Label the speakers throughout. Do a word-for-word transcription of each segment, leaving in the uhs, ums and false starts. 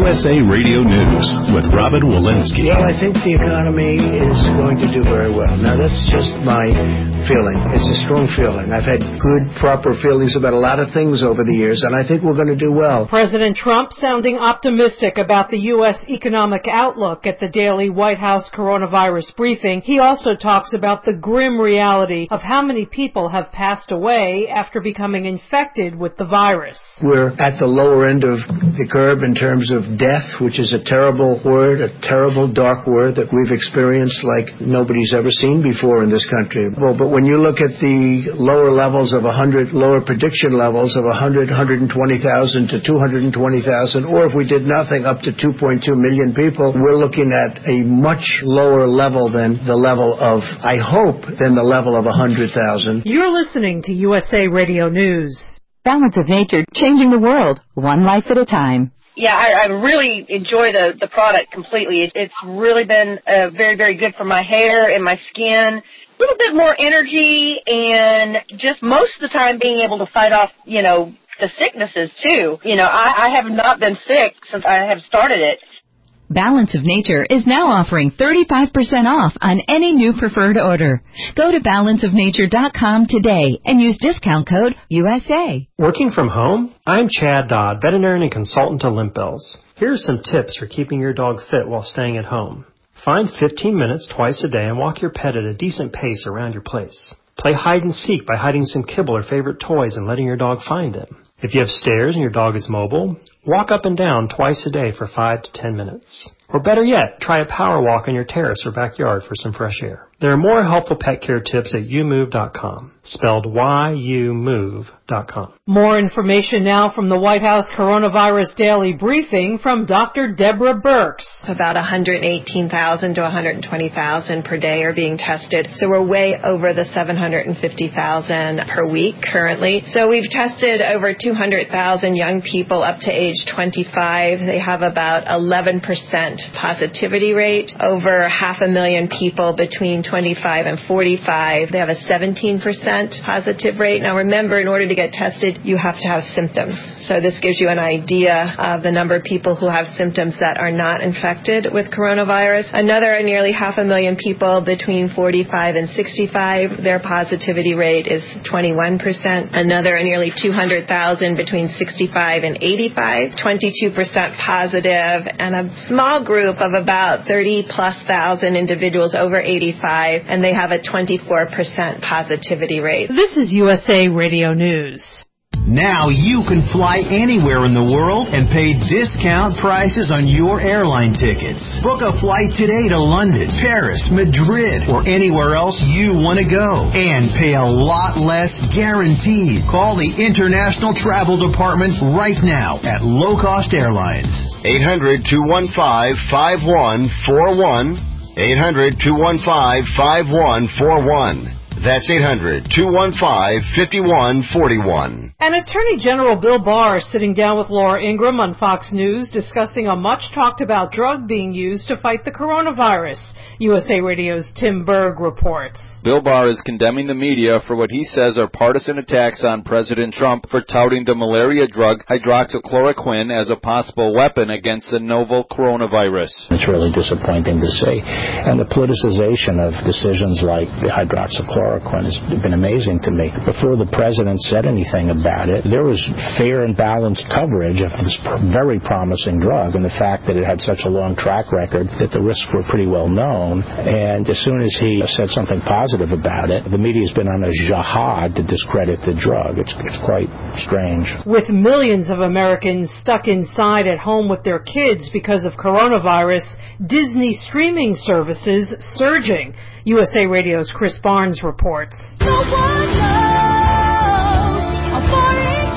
Speaker 1: S A Radio News with Robin Walensky.
Speaker 2: Well, I think the economy is going to do very well. Now, that's just my feeling. It's a strong feeling. I've had good, proper feelings about a lot of things over the years, and I think we're going to do well.
Speaker 3: President Trump sounding optimistic about the U S economic outlook at the daily White House coronavirus briefing. He also talks about the grim reality of how many people have passed away after becoming infected with the virus.
Speaker 2: We're at the lower end of the curve in terms of death, which is a terrible word, a terrible, dark word that we've experienced like nobody's ever seen before in this country. Well, but when you look at the lower levels of one hundred, lower prediction levels of one hundred, one hundred twenty thousand to two hundred twenty thousand, or if we did nothing, up to two point two million people, we're looking at a much lower level than the level of, I hope, than the level of one hundred thousand.
Speaker 3: You're listening to U S A Radio News.
Speaker 4: Balance of Nature, changing the world, one life at a time.
Speaker 5: Yeah, I, I really enjoy the, the product completely. It, it's really been uh, very, very good for my hair and my skin. A little bit more energy and just most of the time being able to fight off, you know, the sicknesses too. You know, I, I have not been sick since I have started it.
Speaker 4: Balance of Nature is now offering thirty-five percent off on any new preferred order. Go to balance of nature dot com today and use discount code U S A.
Speaker 6: Working from home? I'm Chad Dodd, veterinarian and consultant to Limp Bells. Here are some tips for keeping your dog fit while staying at home. Find fifteen minutes twice a day and walk your pet at a decent pace around your place. Play hide and seek by hiding some kibble or favorite toys and letting your dog find them. If you have stairs and your dog is mobile, walk up and down twice a day for five to ten minutes. Or better yet, try a power walk on your terrace or backyard for some fresh air. There are more helpful pet care tips at you move dot com, spelled Y U move dot com.
Speaker 3: More information now from the White House Coronavirus Daily Briefing from Doctor Deborah Birx.
Speaker 7: About one hundred eighteen thousand to one hundred twenty thousand per day are being tested, so we're way over the seven hundred fifty thousand per week currently. So we've tested over two hundred thousand young people up to age twenty-five. They have about eleven percent positivity rate. Over half a million people between twenty-five and forty-five. They have a seventeen percent positive rate. Now remember, in order to get tested, you have to have symptoms. So this gives you an idea of the number of people who have symptoms that are not infected with coronavirus. Another nearly half a million people between forty-five and sixty-five, their positivity rate is twenty-one percent. Another nearly two hundred thousand between sixty-five and eighty-five, twenty-two percent positive, and a small group of about thirty plus thousand individuals over eighty-five, and they have a twenty-four percent positivity rate.
Speaker 3: This is U S A Radio News.
Speaker 8: Now you can fly anywhere in the world and pay discount prices on your airline tickets. Book a flight today to London, Paris, Madrid, or anywhere else you want to go. And pay a lot less guaranteed. Call the International Travel Department right now at Low Cost Airlines.
Speaker 9: eight hundred, two one five, five one four one. eight hundred, two one five, five one four one. That's eight hundred, two one five, five one four one.
Speaker 3: And Attorney General Bill Barr is sitting down with Laura Ingraham on Fox News discussing a much-talked-about drug being used to fight the coronavirus. U S A Radio's Tim Berg reports.
Speaker 10: Bill Barr is condemning the media for what he says are partisan attacks on President Trump for touting the malaria drug hydroxychloroquine as a possible weapon against the novel coronavirus.
Speaker 11: It's really disappointing to see. And the politicization of decisions like the hydroxychloroquine has been amazing to me. Before the president said anything about it, there was fair and balanced coverage of this very promising drug, and the fact that it had such a long track record that the risks were pretty well known. And as soon as he said something positive about it, the media's been on a jihad to discredit the drug. It's, it's quite strange.
Speaker 3: With millions of Americans stuck inside at home with their kids because of coronavirus, Disney streaming services surging. U S A Radio's Chris Barnes reports.
Speaker 12: No one knows how far it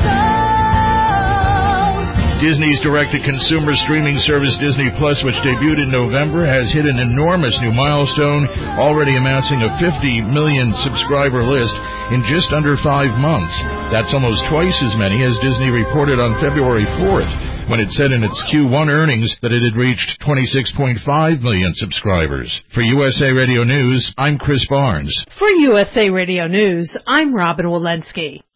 Speaker 12: goes.
Speaker 13: Disney's direct-to-consumer streaming service Disney Plus, which debuted in November, has hit an enormous new milestone, already amassing a fifty million subscriber list in just under five months. That's almost twice as many as Disney reported on February fourth, when it said in its Q one earnings that it had reached twenty-six point five million subscribers. For U S A Radio News, I'm Chris Barnes.
Speaker 3: For U S A Radio News, I'm Robin Walensky.